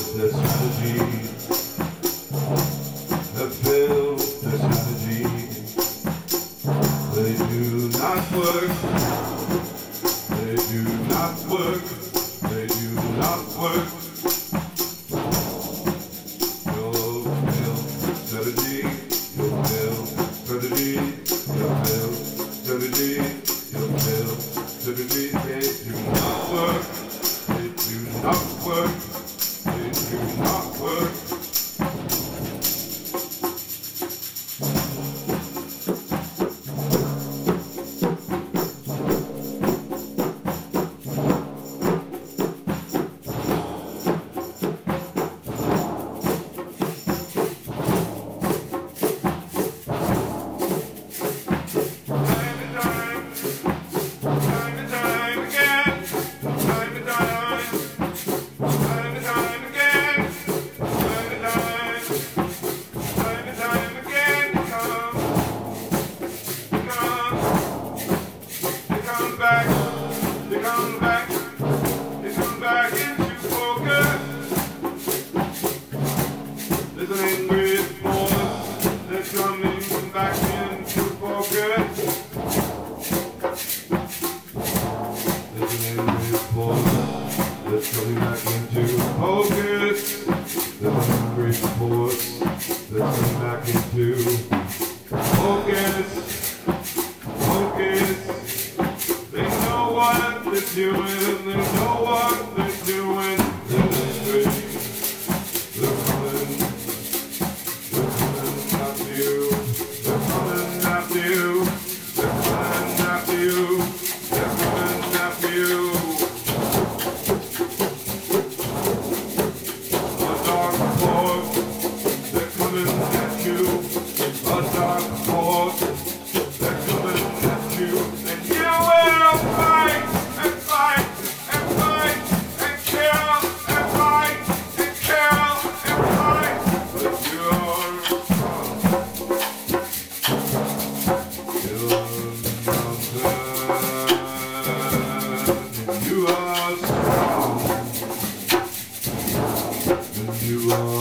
their strategy, have built their strategy. They do not work. They do not work. They do not work. Your build strategy, your build strategy, your build strategy, your build strategy. They do not work. They do not work. They do not work. Coming back into focus. The hungry force that's coming back into focus. Focus. They know what they're doing. They know what they're doing. They're coming. They're coming after you. They're coming after you. They're coming after you. They're coming after you. You are